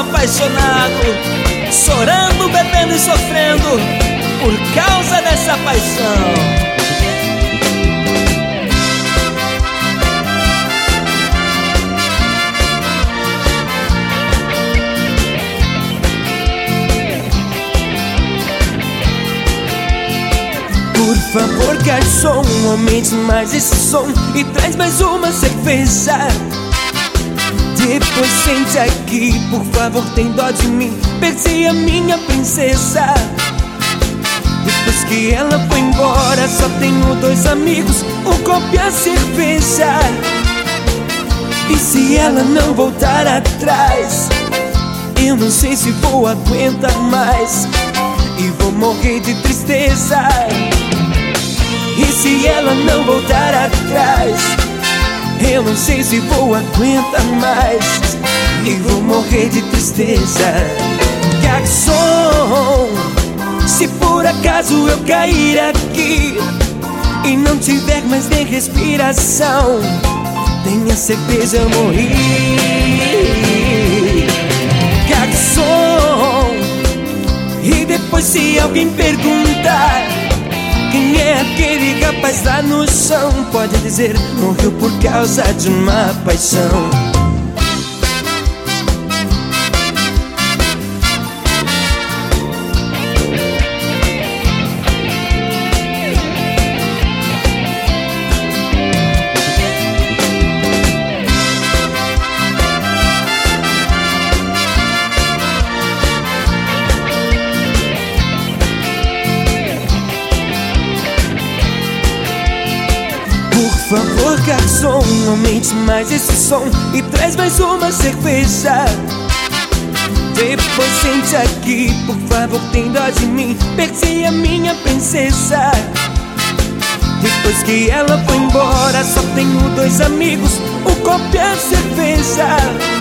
apaixonado, chorando, bebendo e sofrendo por causa dessa paixão. Por favor, garçom, aumente mais esse som e traz mais uma cerveja. Depois sente aqui, por favor, tem dó de mim, perdi a minha princesa. Depois que ela foi embora, só tenho dois amigos, um copo e a cerveja. E se ela não voltar atrás, eu não sei se vou aguentar mais e vou morrer de tristeza. E se ela não voltar atrás, eu não sei se vou aguentar mais e vou morrer de tristeza. Garçom, se por acaso eu cair aqui e não tiver mais nem respiração, tenha certeza eu morri. Garçom, e depois se alguém perguntar quem é aquele rapaz lá no chão, pode dizer, morreu por causa de uma paixão. Por favor, garçom, aumente mais esse som e traz mais uma cerveja. Depois sente aqui, por favor, tem dó de mim, perdi a minha princesa. Depois que ela foi embora, só tenho dois amigos, um copo e a cerveja.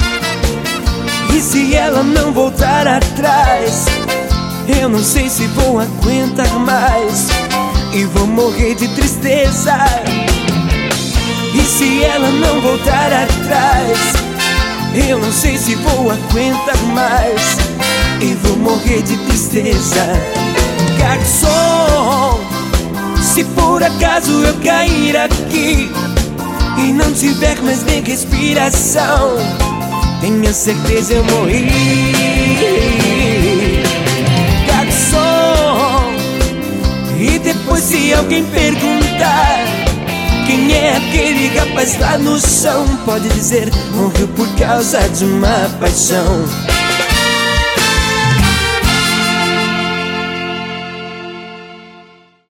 E se ela não voltar atrás, eu não sei se vou aguentar mais e vou morrer de tristeza. E se ela não voltar atrás, eu não sei se vou aguentar mais e vou morrer de tristeza. Garçom, se por acaso eu cair aqui e não tiver mais nem respiração, tenha certeza eu morri. Garçom, e depois se alguém perguntar quem é aquele rapaz lá no chão, pode dizer, morreu por causa de uma paixão.